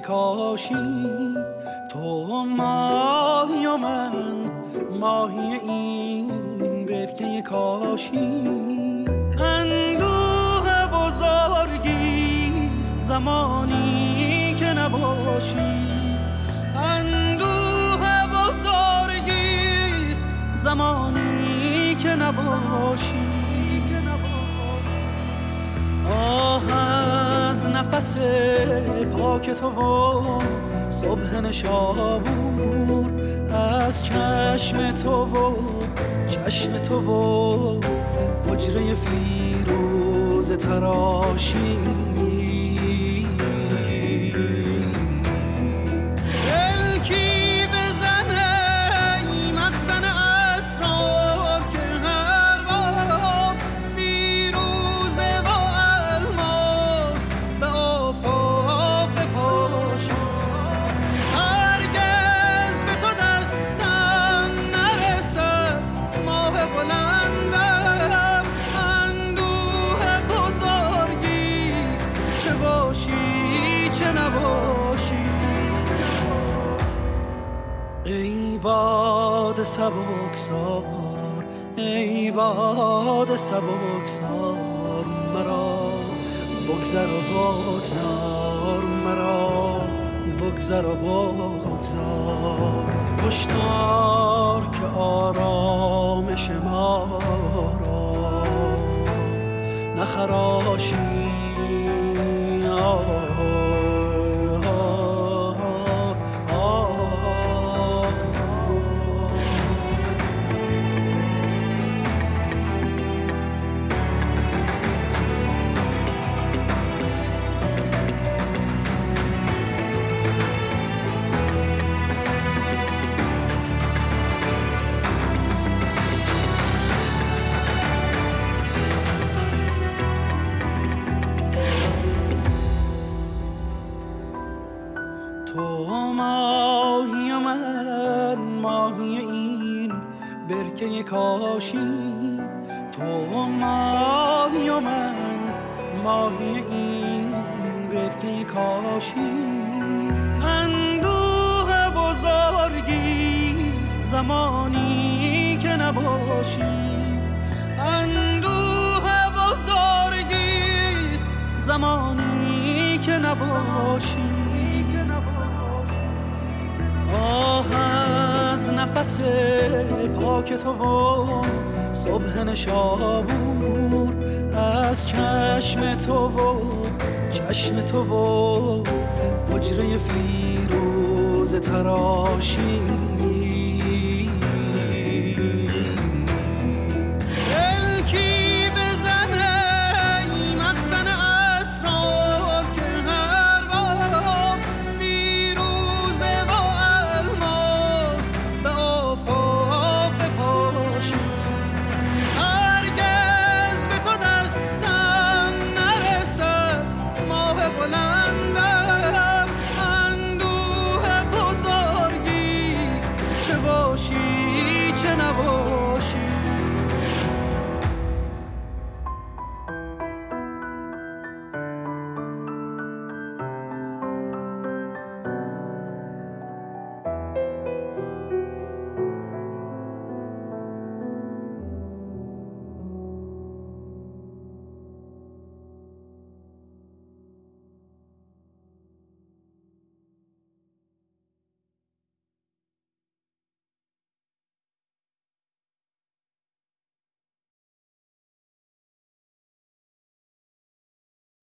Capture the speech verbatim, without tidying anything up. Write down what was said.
کاشی، تو ماهی و من ماهی این برکه کاشی. اندوه بزرگیست زمانی که نباشی، اندوه بزرگیست زمانی که نباشی. آه از نفس پاک تو و صبح نشابور، از چشم تو و چشم تو و حجره فیروز تراشی. ای باد سبکسار، ای باد سبکسار، مرا بگذر و بگذار، مرا بگذر و بگذار. هشدار که آرامش ما را نخراشی. تو ماهی و من ماهی این برکه کاشی، تو ماهی و من ماهی این برکه کاشی. اندوه بزرگیست زمانی که نباشی، اندوه بزرگیست زمانی که نباشی. آه از نفس پاک تو و صبح نشابور، از چشم تو و چشم تو و حجره فیروز تراشی. چه نباشی چه نباشی